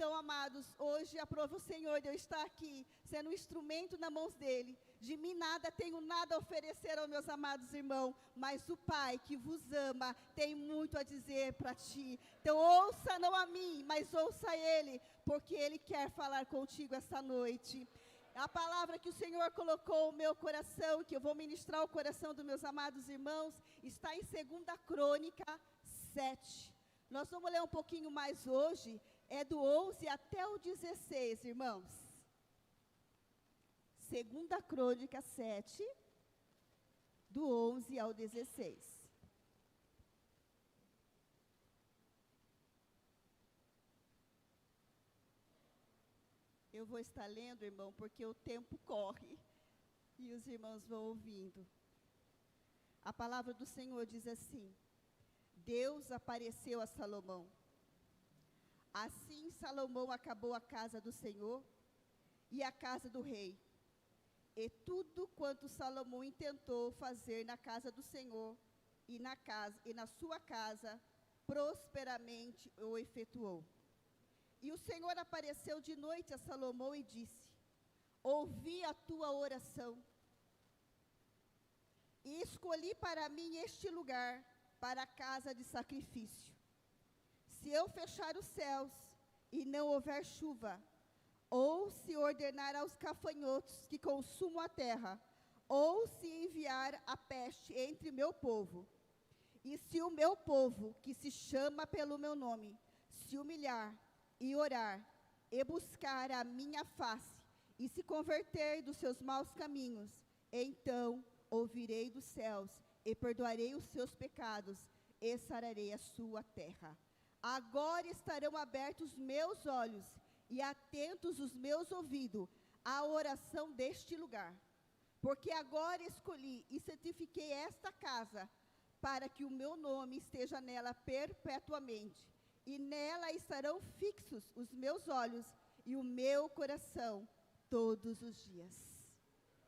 Então, amados, hoje aprova o Senhor de eu estar aqui, sendo um instrumento nas mãos dEle. De mim nada, tenho nada a oferecer aos meus amados irmãos, mas o Pai que vos ama tem muito a dizer para ti. Então ouça não a mim, mas ouça a Ele, porque Ele quer falar contigo esta noite. A palavra que o Senhor colocou no meu coração, que eu vou ministrar ao coração dos meus amados irmãos, está em 2 Crônica 7. Nós vamos ler um pouquinho mais hoje, é do 11 até o 16, irmãos. 2 Crônica 7, do 11 ao 16. Eu vou estar lendo, irmão, porque o tempo corre e os irmãos vão ouvindo. A palavra do Senhor diz assim: Deus apareceu a Salomão. Assim Salomão acabou a casa do Senhor e a casa do rei. E tudo quanto Salomão intentou fazer na casa do Senhor e na sua casa, prosperamente o efetuou. E o Senhor apareceu de noite a Salomão e disse: ouvi a tua oração, e escolhi para mim este lugar, para a casa de sacrifício. Se eu fechar os céus e não houver chuva, ou se ordenar aos gafanhotos que consumam a terra, ou se enviar a peste entre meu povo, e se o meu povo, que se chama pelo meu nome, se humilhar e orar, e buscar a minha face, e se converter dos seus maus caminhos, então ouvirei dos céus, e perdoarei os seus pecados, e sararei a sua terra. Agora estarão abertos os meus olhos, e atentos os meus ouvidos à oração deste lugar, porque agora escolhi e santifiquei esta casa, para que o meu nome esteja nela perpetuamente, e nela estarão fixos os meus olhos e o meu coração todos os dias.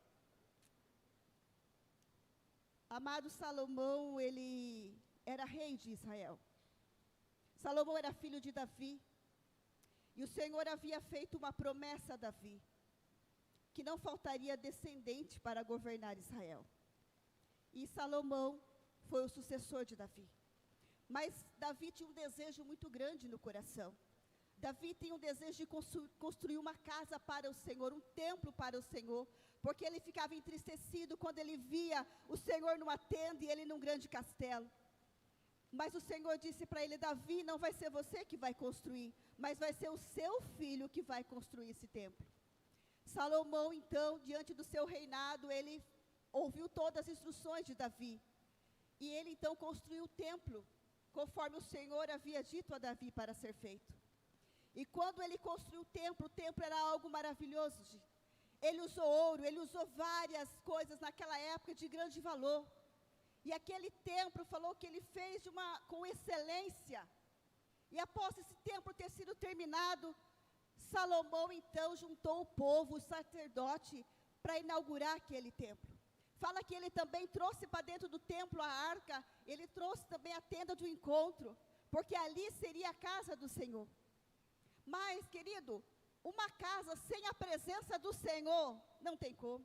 Amado Salomão, ele era rei de Israel. Salomão era filho de Davi. E o Senhor havia feito uma promessa a Davi, que não faltaria descendente para governar Israel. E Salomão foi o sucessor de Davi. Mas Davi tinha um desejo muito grande no coração. Davi tinha um desejo de construir uma casa para o Senhor, um templo para o Senhor, porque ele ficava entristecido quando ele via o Senhor numa tenda e ele num grande castelo. Mas o Senhor disse para ele: Davi, não vai ser você que vai construir, mas vai ser o seu filho que vai construir esse templo. Salomão, então, diante do seu reinado, ele ouviu todas as instruções de Davi. E ele, então, construiu o templo, conforme o Senhor havia dito a Davi para ser feito. E quando ele construiu o templo era algo maravilhoso. Ele usou ouro, ele usou várias coisas naquela época de grande valor. E aquele templo falou que ele fez com excelência. E após esse templo ter sido terminado, Salomão então juntou o povo, o sacerdote, para inaugurar aquele templo. Fala que ele também trouxe para dentro do templo a arca, ele trouxe também a tenda do encontro, porque ali seria a casa do Senhor. Mas, querido, uma casa sem a presença do Senhor, não tem como.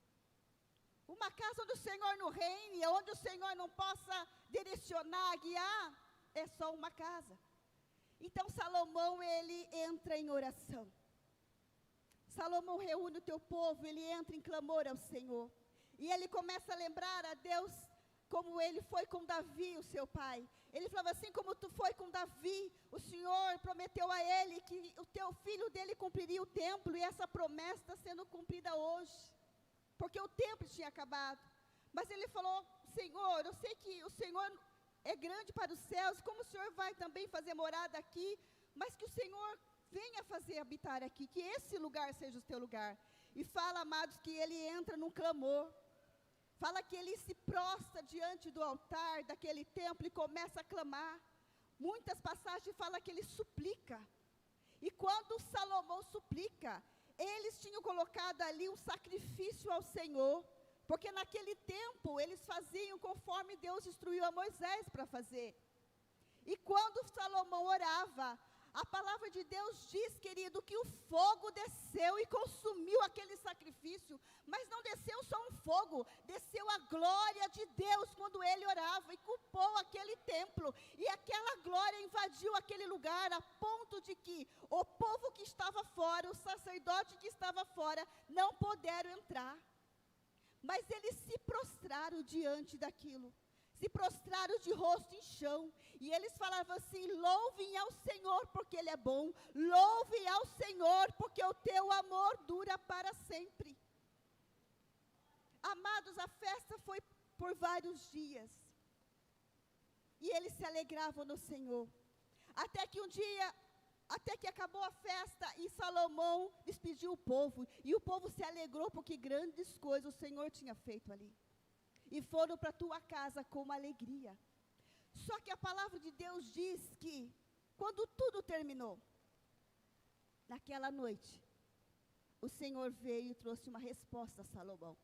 Uma casa onde o Senhor não reine, onde o Senhor não possa direcionar, guiar, é só uma casa. Então Salomão, ele entra em oração. Salomão reúne o teu povo, ele entra em clamor ao Senhor. E ele começa a lembrar a Deus como ele foi com Davi, o seu pai. Ele falava assim: como tu foi com Davi, o Senhor prometeu a ele que o teu filho dele cumpriria o templo, e essa promessa está sendo cumprida hoje. Porque o templo tinha acabado. Mas ele falou: Senhor, eu sei que o Senhor é grande para os céus, como o Senhor vai também fazer morada aqui, mas que o Senhor venha fazer habitar aqui, que esse lugar seja o teu lugar. E fala, amados, que ele entra num clamor. Fala que ele se prostra diante do altar daquele templo e começa a clamar. Muitas passagens falam que ele suplica. E quando Salomão suplica, eles tinham colocado ali um sacrifício ao Senhor, porque naquele tempo eles faziam conforme Deus instruiu a Moisés para fazer. E quando Salomão orava, A palavra de Deus diz, querido, que o fogo desceu e consumiu aquele sacrifício, mas não desceu só um fogo, desceu a glória de Deus quando ele orava e culpou aquele templo, e aquela glória invadiu aquele lugar a ponto de que o povo que estava fora, o sacerdote que estava fora, não puderam entrar. Mas eles se prostraram diante daquilo, se prostraram de rosto em chão, e eles falavam assim: louvem ao Senhor porque Ele é bom, louvem ao Senhor porque o teu amor dura para sempre. Amados, a festa foi por vários dias, e eles se alegravam no Senhor, até que acabou a festa e Salomão despediu o povo, e o povo se alegrou porque grandes coisas o Senhor tinha feito ali, e foram para a tua casa com uma alegria. Só que a palavra de Deus diz que, quando tudo terminou, naquela noite, o Senhor veio e trouxe uma resposta a Salomão.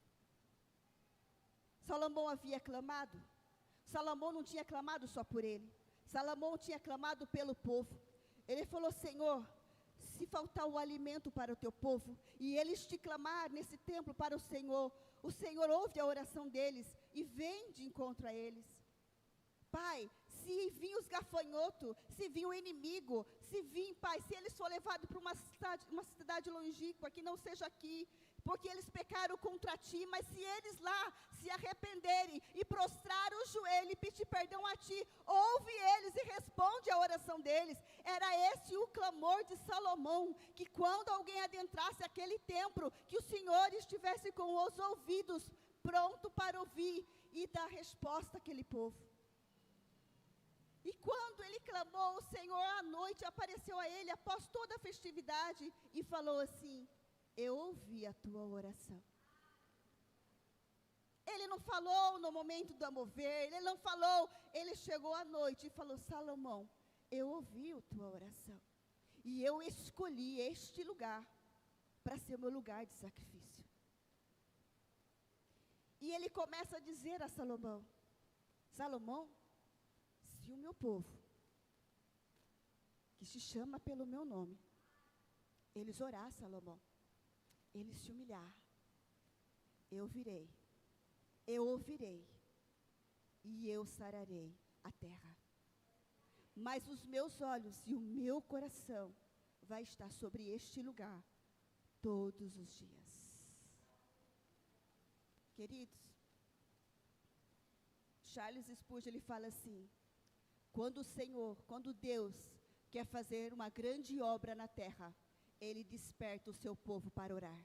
Salomão havia clamado. Salomão não tinha clamado só por ele. Salomão tinha clamado pelo povo. Ele falou: Senhor, se faltar o alimento para o teu povo, e eles te clamar nesse templo para o Senhor ouve a oração deles e vem de encontro a eles. Pai, se vir os gafanhotos, se vir o inimigo, se vir, Pai, se eles forem levados para uma cidade longínqua, que não seja aqui, porque eles pecaram contra ti, mas se eles lá se arrependerem e prostrar o joelho e pedir perdão a ti, ouve eles e responde a oração deles. Era esse o clamor de Salomão, que quando alguém adentrasse aquele templo, que o Senhor estivesse com os ouvidos pronto para ouvir e dar resposta àquele povo. E quando ele clamou, o Senhor à noite apareceu a ele após toda a festividade e falou assim: eu ouvi a tua oração. Ele não falou no momento do mover, ele não falou, ele chegou à noite e falou: Salomão, eu ouvi a tua oração, e eu escolhi este lugar para ser o meu lugar de sacrifício. E ele começa a dizer a Salomão: Salomão, se o meu povo, que se chama pelo meu nome, eles orar, Salomão, eles se humilhar, eu virei, eu ouvirei, e eu sararei a terra. Mas os meus olhos e o meu coração vai estar sobre este lugar todos os dias. Queridos, Charles Spurgeon, ele fala assim: quando Deus quer fazer uma grande obra na terra, Ele desperta o seu povo para orar.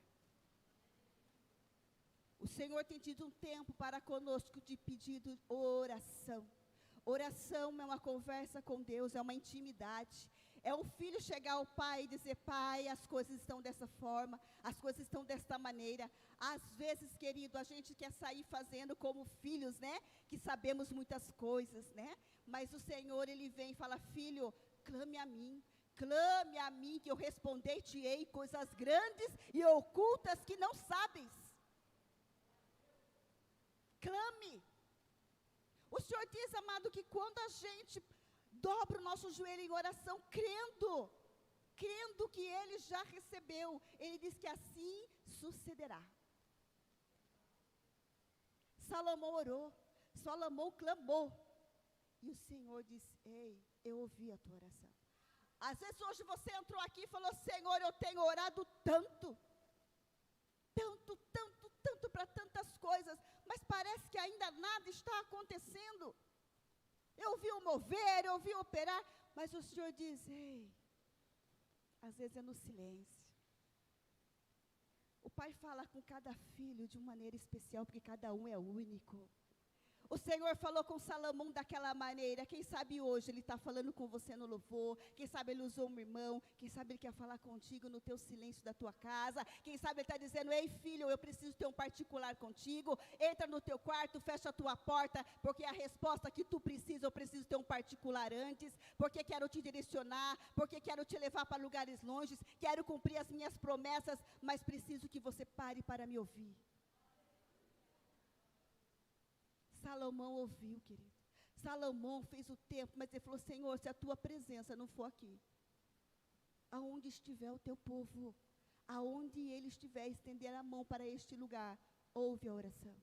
O Senhor tem tido um tempo para conosco de pedido oração. Oração é uma conversa com Deus, é uma intimidade. É um filho chegar ao pai e dizer: pai, as coisas estão dessa forma, as coisas estão desta maneira. Às vezes, querido, a gente quer sair fazendo como filhos, né? Que sabemos muitas coisas, né? Mas o Senhor, Ele vem e fala: filho, clame a mim, que eu responder-te-ei coisas grandes e ocultas que não sabes. Clame. O Senhor diz, amado, que quando a gente dobra o nosso joelho em oração, crendo que Ele já recebeu, Ele diz que assim sucederá. Salomão orou, Salomão clamou, e o Senhor disse: ei, eu ouvi a tua oração. Às vezes hoje você entrou aqui e falou: Senhor, eu tenho orado tanto para tantas coisas, mas parece que ainda nada está acontecendo. Eu ouvi o mover, eu ouvi o operar, mas o Senhor diz: ei, às vezes é no silêncio. O Pai fala com cada filho de uma maneira especial, porque cada um é único. O Senhor falou com Salomão daquela maneira. Quem sabe hoje Ele está falando com você no louvor. Quem sabe Ele usou um irmão. Quem sabe Ele quer falar contigo no teu silêncio da tua casa. Quem sabe Ele está dizendo: ei, filho, eu preciso ter um particular contigo. Entra no teu quarto, fecha a tua porta, porque a resposta que tu precisa, eu preciso ter um particular antes, porque quero te direcionar, porque quero te levar para lugares longes, quero cumprir as minhas promessas, mas preciso que você pare para me ouvir. Salomão ouviu, querido. Salomão fez o tempo, mas ele falou: Senhor, se a tua presença não for aqui, aonde estiver o teu povo, aonde ele estiver, estender a mão para este lugar, ouve a oração.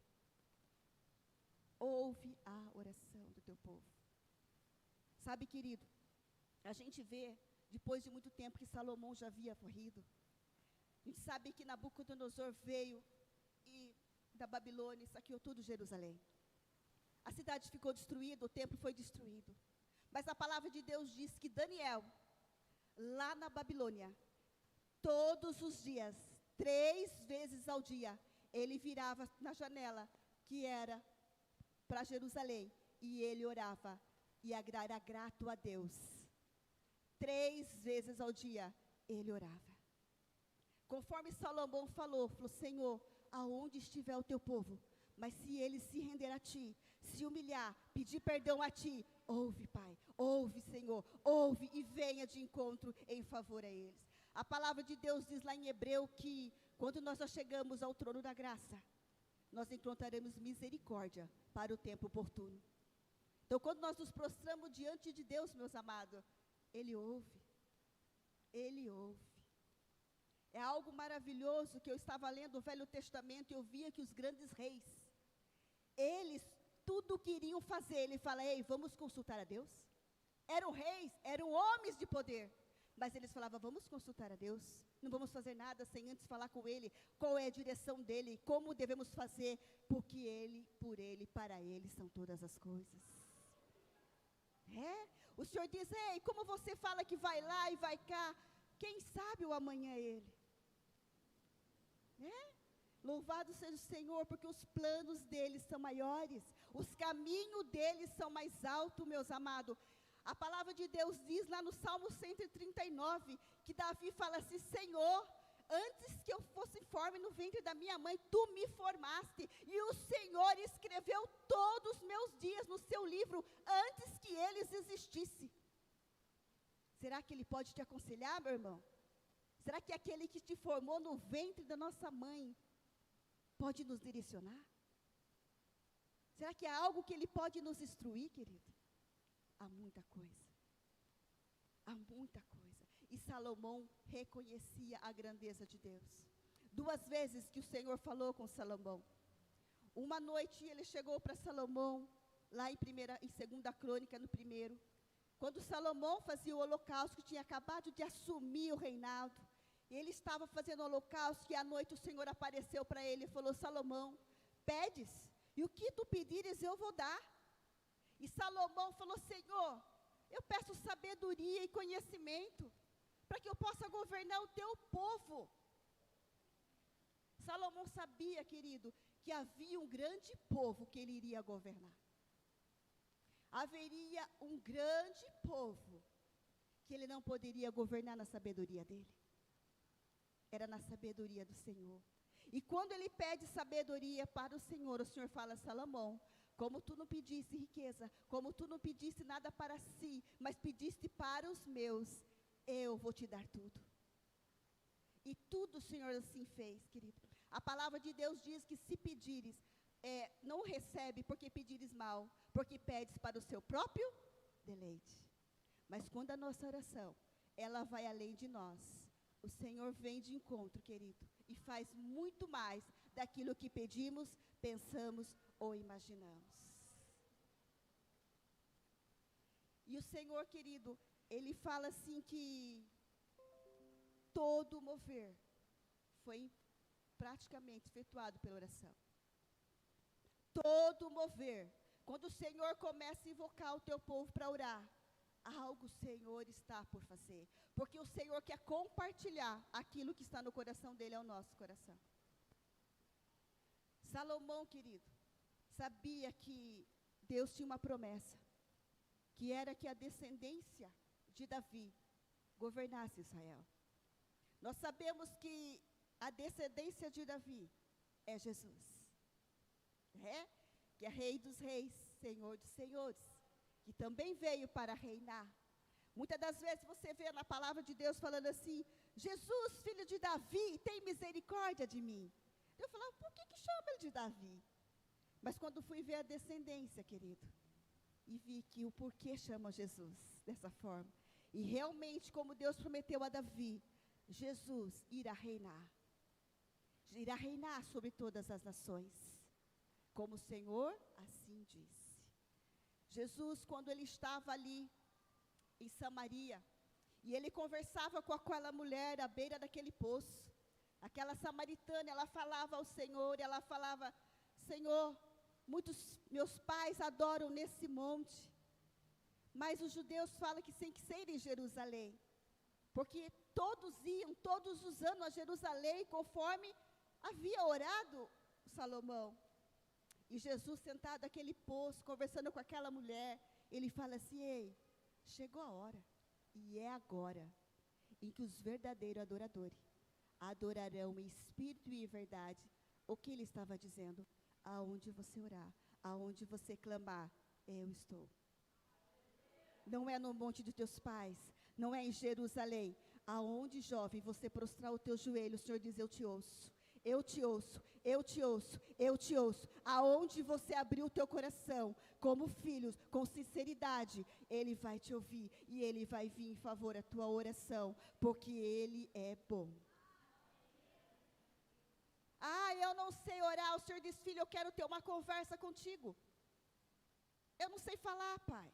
Ouve a oração do teu povo. Sabe, querido, a gente vê, depois de muito tempo, que Salomão já havia morrido. A gente sabe que Nabucodonosor veio e da Babilônia e saqueou tudo Jerusalém. A cidade ficou destruída, o templo foi destruído. Mas a palavra de Deus diz que Daniel, lá na Babilônia, todos os dias, 3 vezes ao dia, ele virava na janela, que era para Jerusalém, e ele orava, e era grato a Deus. 3 vezes ao dia, ele orava. Conforme Salomão falou, Senhor, aonde estiver o teu povo, mas se ele se render a ti, se humilhar, pedir perdão a ti, ouve, Pai, ouve, Senhor, ouve e venha de encontro em favor a eles. A palavra de Deus diz lá em Hebreu que, quando nós já chegamos ao trono da graça, nós encontraremos misericórdia para o tempo oportuno. Então, quando nós nos prostramos diante de Deus, meus amados, Ele ouve. Ele ouve. É algo maravilhoso que eu estava lendo o Velho Testamento e eu via que os grandes reis, eles tudo queriam fazer. Ele fala, ei, vamos consultar a Deus? Eram reis, eram homens de poder. Mas eles falavam, vamos consultar a Deus. Não vamos fazer nada sem antes falar com Ele. Qual é a direção dEle, como devemos fazer. Porque Ele, por Ele, para Ele são todas as coisas. O Senhor diz, ei, como você fala que vai lá e vai cá, quem sabe o amanhã é Ele. Louvado seja o Senhor, porque os planos dEle são maiores, os caminhos dEle são mais altos, meus amados. A palavra de Deus diz lá no Salmo 139, que Davi fala assim, Senhor, antes que eu fosse forme no ventre da minha mãe, Tu me formaste, e o Senhor escreveu todos os meus dias no seu livro, antes que eles existissem. Será que Ele pode te aconselhar, meu irmão? Será que aquele que te formou no ventre da nossa mãe pode nos direcionar? Será que há algo que Ele pode nos instruir, querido? Há muita coisa. Há muita coisa. E Salomão reconhecia a grandeza de Deus. 2 vezes que o Senhor falou com Salomão. Uma noite ele chegou para Salomão, lá em 2ª Crônica, no 1º. Quando Salomão fazia o holocausto, que tinha acabado de assumir o reinado, ele estava fazendo o holocausto, e à noite o Senhor apareceu para ele e falou, Salomão, pedes, e o que tu pedires eu vou dar. E Salomão falou, Senhor, eu peço sabedoria e conhecimento, para que eu possa governar o teu povo. Salomão sabia, querido, que havia um grande povo que ele iria governar. Haveria um grande povo que ele não poderia governar na sabedoria dele. Era na sabedoria do Senhor. E quando ele pede sabedoria para o Senhor fala, Salomão, como tu não pediste riqueza, como tu não pediste nada para si, mas pediste para os meus, eu vou te dar tudo. E tudo o Senhor assim fez, querido. A palavra de Deus diz que se pedires, não recebe porque pedires mal, porque pedes para o seu próprio deleite. Mas quando a nossa oração, ela vai além de nós, o Senhor vem de encontro, querido, e faz muito mais daquilo que pedimos, pensamos ou imaginamos. E o Senhor, querido, Ele fala assim que todo o mover foi praticamente efetuado pela oração. Todo o mover, quando o Senhor começa a invocar o teu povo para orar, algo o Senhor está por fazer, porque o Senhor quer compartilhar aquilo que está no coração dele ao nosso coração. Salomão, querido, sabia que Deus tinha uma promessa, que era que a descendência de Davi governasse Israel. Nós sabemos que a descendência de Davi é Jesus, que é Rei dos Reis, Senhor dos Senhores, que também veio para reinar. Muitas das vezes você vê na palavra de Deus falando assim, Jesus, filho de Davi, tem misericórdia de mim. Eu falava, por que chama ele de Davi? Mas quando fui ver a descendência, querido, e vi que o porquê chama Jesus dessa forma, E realmente, como Deus prometeu a Davi, Jesus irá reinar. Irá reinar sobre todas as nações, como o Senhor assim disse. Jesus, quando ele estava ali em Samaria, e ele conversava com aquela mulher à beira daquele poço, aquela samaritana, ela falava ao Senhor, ela falava: Senhor, muitos meus pais adoram nesse monte, mas os judeus falam que tem que ser em Jerusalém, porque todos iam, todos os anos a Jerusalém, conforme havia orado Salomão. E Jesus sentado naquele poço, conversando com aquela mulher, ele fala assim: ei, chegou a hora, e é agora, em que os verdadeiros adoradores adorarão em espírito e em verdade. O que ele estava dizendo? Aonde você orar, aonde você clamar, eu estou. Não é no monte de teus pais, não é em Jerusalém. Aonde, jovem, você prostrar o teu joelho, o Senhor diz: eu te ouço. Eu te ouço, eu te ouço, eu te ouço. Aonde você abrir o teu coração, como filhos, com sinceridade, Ele vai te ouvir e Ele vai vir em favor da tua oração, porque Ele é bom. Ah, eu não sei orar. O Senhor diz: filho, eu quero ter uma conversa contigo. Eu não sei falar, pai.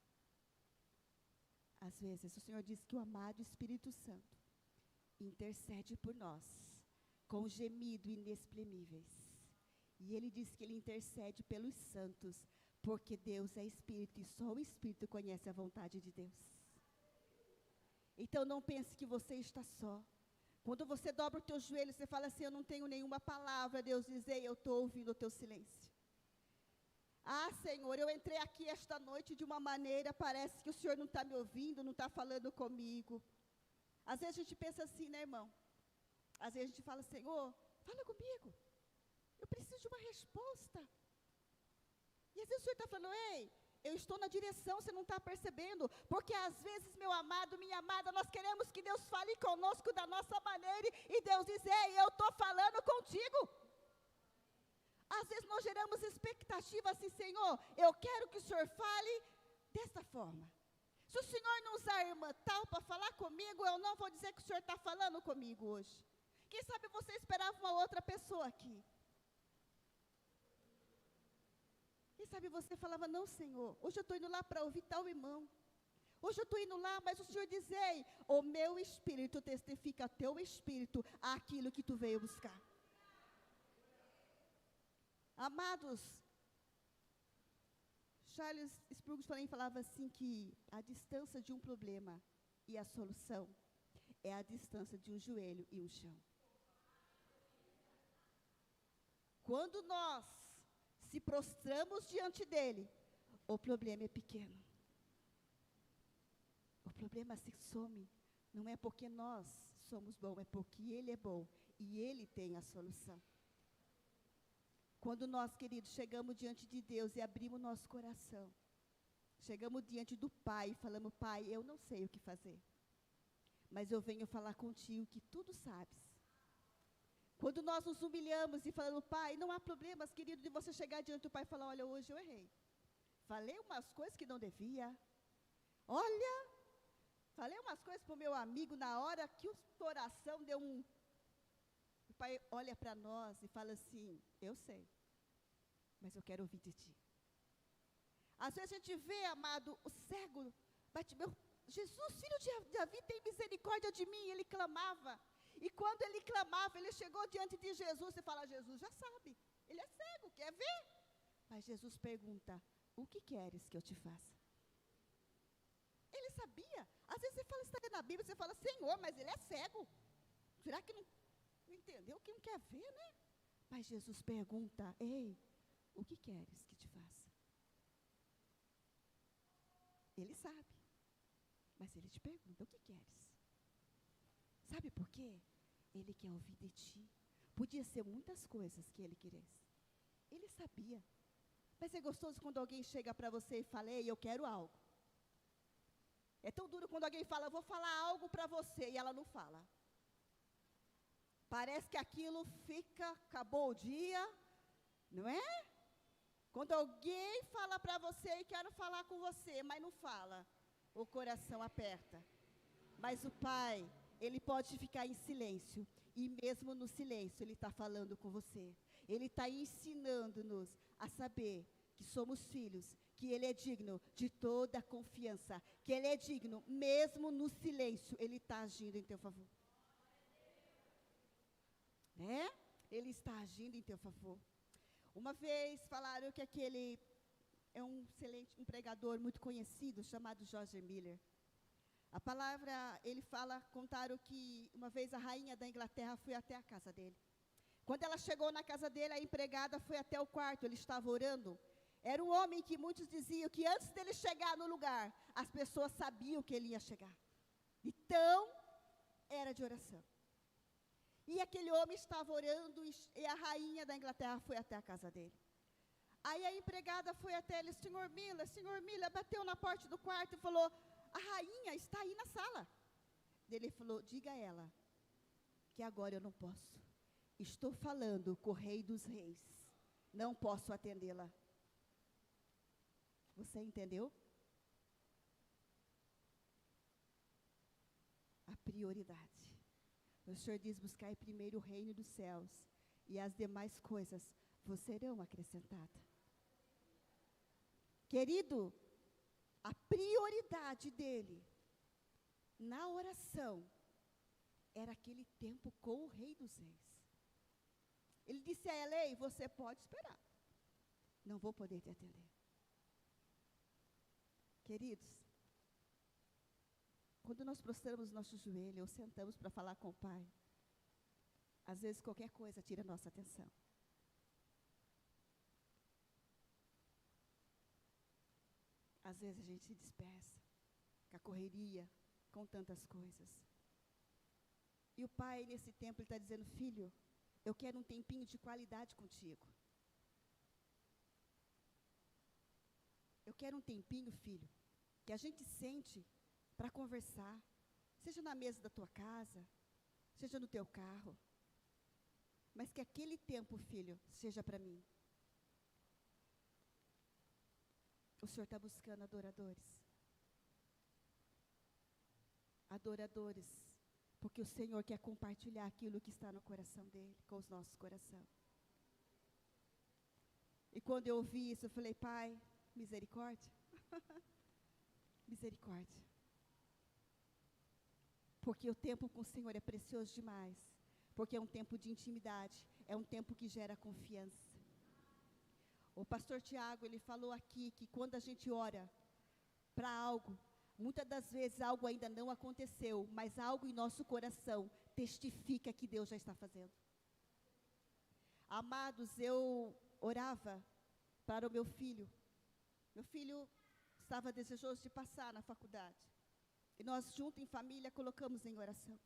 Às vezes o Senhor diz que o amado Espírito Santo intercede por nós, com gemido inexprimíveis. E ele diz que ele intercede pelos santos, porque Deus é Espírito e só o Espírito conhece a vontade de Deus. Então não pense que você está só. Quando você dobra o teu joelho, você fala assim: eu não tenho nenhuma palavra. Deus diz: ei, eu estou ouvindo o teu silêncio. Ah, Senhor, eu entrei aqui esta noite de uma maneira, parece que o Senhor não está me ouvindo, não está falando comigo. Às vezes a gente pensa assim, né, irmão? Às vezes a gente fala: Senhor, fala comigo, eu preciso de uma resposta. E às vezes o Senhor está falando: ei, eu estou na direção, você não está percebendo. Porque às vezes, meu amado, minha amada, nós queremos que Deus fale conosco da nossa maneira, e Deus diz: ei, eu estou falando contigo. Às vezes nós geramos expectativa assim: Senhor, eu quero que o Senhor fale desta forma. Se o Senhor não usar a irmã tal para falar comigo, eu não vou dizer que o Senhor está falando comigo hoje. Quem sabe você esperava uma outra pessoa aqui. Quem sabe você falava: não, Senhor, hoje eu estou indo lá para ouvir tal irmão. Hoje eu estou indo lá, mas o Senhor diz: ei, o meu espírito testifica ao teu espírito aquilo que tu veio buscar. Amados, Charles Spurgeon também falava assim que a distância de um problema e a solução é a distância de um joelho e um chão. Quando nós se prostramos diante dele, o problema é pequeno. O problema se some. Não é porque nós somos bons, é porque ele é bom e ele tem a solução. Quando nós, queridos, chegamos diante de Deus e abrimos nosso coração, chegamos diante do Pai e falamos: Pai, eu não sei o que fazer, mas eu venho falar contigo que tudo sabes. Quando nós nos humilhamos e falamos: Pai, não há problemas, querido, de você chegar diante do Pai e falar: olha, hoje eu errei. Falei umas coisas que não devia. Olha, falei umas coisas para o meu amigo na hora que o coração deu um... O Pai olha para nós e fala assim: eu sei, mas eu quero ouvir de ti. Às vezes a gente vê, amado, o cego, Jesus, filho de Davi, tem misericórdia de mim. Ele clamava. E quando ele clamava, ele chegou diante de Jesus. Você fala: Jesus já sabe, ele é cego, quer ver? Mas Jesus pergunta: o que queres que eu te faça? Ele sabia. Às vezes você fala, está na Bíblia, você fala: Senhor, mas ele é cego. Será que não entendeu que não quer ver, né? Mas Jesus pergunta: ei, o que queres que te faça? Ele sabe, mas ele te pergunta: o que queres? Sabe por quê? Ele quer ouvir de ti. Podia ser muitas coisas que ele quisesse. Ele sabia. Mas é gostoso quando alguém chega para você e fala: ei, eu quero algo. É tão duro quando alguém fala: vou falar algo para você, e ela não fala. Parece que aquilo fica, acabou o dia, não é? Quando alguém fala para você: e quero falar com você, mas não fala, o coração aperta. Mas o Pai, Ele pode ficar em silêncio. E mesmo no silêncio, Ele está falando com você. Ele está ensinando-nos a saber que somos filhos, que Ele é digno de toda a confiança, que Ele é digno, mesmo no silêncio, Ele está agindo em teu favor. Né? Ele está agindo em teu favor. Uma vez falaram que aquele é um excelente, um pregador muito conhecido, chamado George Miller. A palavra, ele fala, contaram que uma vez a rainha da Inglaterra foi até a casa dele. Quando ela chegou na casa dele, a empregada foi até o quarto, ele estava orando. Era um homem que muitos diziam que antes dele chegar no lugar, as pessoas sabiam que ele ia chegar. Então, era de oração. E aquele homem estava orando e a rainha da Inglaterra foi até a casa dele. Aí a empregada foi até ele, Senhor Miller, bateu na porta do quarto e falou, a rainha está aí na sala. Ele falou, diga a ela que agora eu não posso. Estou falando com o Rei dos Reis. Não posso atendê-la. Você entendeu? A prioridade. O Senhor diz, buscai primeiro o reino dos céus, e as demais coisas vos serão acrescentadas. Querido, a prioridade dele, na oração, era aquele tempo com o Rei dos Reis. Ele disse a ela, ei, você pode esperar. Não vou poder te atender. Queridos, quando nós prostramos nosso joelho ou sentamos para falar com o Pai, às vezes qualquer coisa tira a nossa atenção. Às vezes a gente se dispersa, com a correria, com tantas coisas. E o Pai, nesse tempo, Ele está dizendo, filho, eu quero um tempinho de qualidade contigo. Eu quero um tempinho, filho, que a gente sente para conversar, seja na mesa da tua casa, seja no teu carro, mas que aquele tempo, filho, seja para mim. O Senhor está buscando adoradores. Adoradores, porque o Senhor quer compartilhar aquilo que está no coração dEle, com os nossos corações. E quando eu ouvi isso, eu falei, Pai, misericórdia. Misericórdia. Porque o tempo com o Senhor é precioso demais. Porque é um tempo de intimidade, é um tempo que gera confiança. O pastor Tiago, ele falou aqui que quando a gente ora para algo, muitas das vezes algo ainda não aconteceu, mas algo em nosso coração testifica que Deus já está fazendo. Amados, eu orava para o meu filho. Meu filho estava desejoso de passar na faculdade. E nós, juntos em família, colocamos em oração.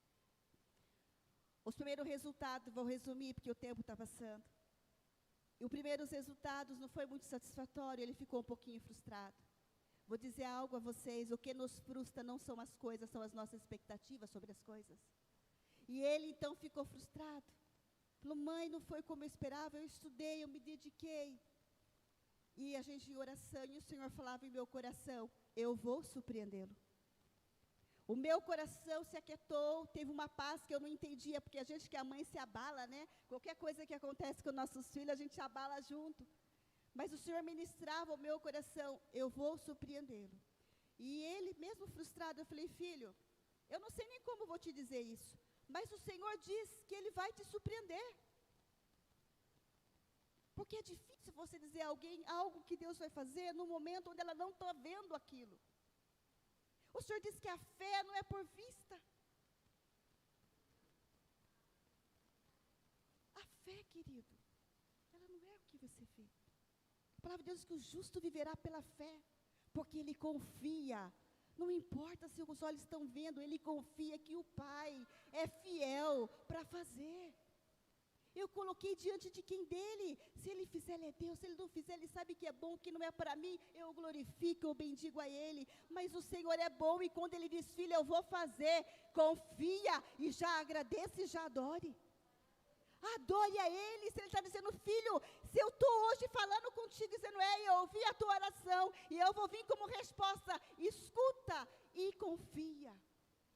Os primeiros resultados, vou resumir, porque o tempo está passando. E os primeiros resultados não foi muito satisfatório, ele ficou um pouquinho frustrado. Vou dizer algo a vocês, o que nos frustra não são as coisas, são as nossas expectativas sobre as coisas. E ele então ficou frustrado. Falou, mãe, não foi como eu esperava, eu estudei, eu me dediquei. E a gente em oração, e o Senhor falava em meu coração, eu vou surpreendê-lo. O meu coração se aquietou, teve uma paz que eu não entendia, porque a gente que é mãe se abala, né? Qualquer coisa que acontece com nossos filhos, a gente abala junto. Mas o Senhor ministrava o meu coração, eu vou surpreendê-lo. E ele, mesmo frustrado, eu falei, filho, eu não sei nem como vou te dizer isso, mas o Senhor diz que Ele vai te surpreender. Porque é difícil você dizer a alguém algo que Deus vai fazer no momento onde ela não está vendo aquilo. O Senhor diz que a fé não é por vista. A fé, querido, ela não é o que você vê. A palavra de Deus diz que o justo viverá pela fé, porque ele confia. Não importa se os olhos estão vendo, ele confia que o Pai é fiel para fazer. Eu coloquei diante de quem dele, se ele fizer, ele é Deus, se ele não fizer, ele sabe que é bom, que não é para mim, eu glorifico, eu bendigo a ele, mas o Senhor é bom, e quando ele diz, filho, eu vou fazer, confia, e já agradeça e já adore. Adore a ele, se ele está dizendo, filho, se eu estou hoje falando contigo, dizendo, eu ouvi a tua oração, e eu vou vir como resposta, escuta e confia.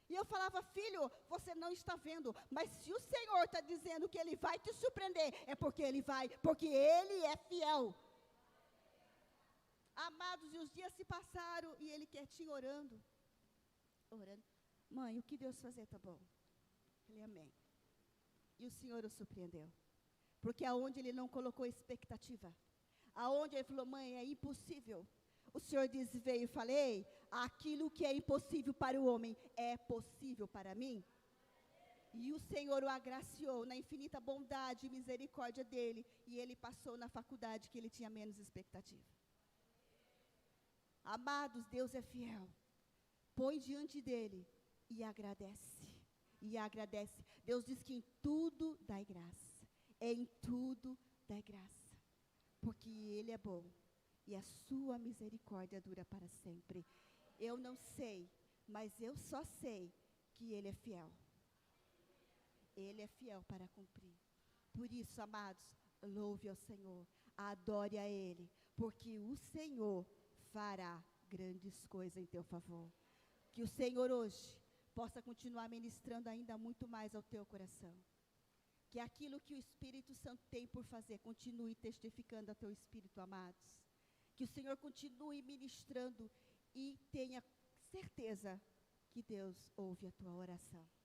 E eu falava, filho, você não está vendo, mas se o Senhor está dizendo que Ele vai te surpreender, é porque Ele vai, porque Ele é fiel. Amados, e os dias se passaram e ele quietinho orando. Orando. Mãe, o que Deus fazer tá bom. Falei, amém. E o Senhor o surpreendeu. Porque aonde ele não colocou expectativa, aonde ele falou, mãe, é impossível. O Senhor diz, veio e falei, aquilo que é impossível para o homem é possível para mim. E o Senhor o agraciou na infinita bondade e misericórdia dele. E ele passou na faculdade que ele tinha menos expectativa. Amados, Deus é fiel. Põe diante dele e agradece. E agradece. Deus diz que em tudo dai graça. Em tudo dai graça. Porque Ele é bom. E a sua misericórdia dura para sempre. Eu não sei, mas eu só sei que Ele é fiel. Ele é fiel para cumprir. Por isso, amados, louve ao Senhor. Adore a Ele. Porque o Senhor fará grandes coisas em teu favor. Que o Senhor hoje possa continuar ministrando ainda muito mais ao teu coração. Que aquilo que o Espírito Santo tem por fazer, continue testificando a teu espírito, amados. Que o Senhor continue ministrando e tenha certeza que Deus ouve a tua oração.